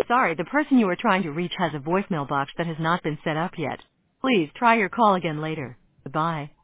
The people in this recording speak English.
sorry, the person you are trying to reach has a voicemail box that has not been set up yet. Please try your call again later. Goodbye.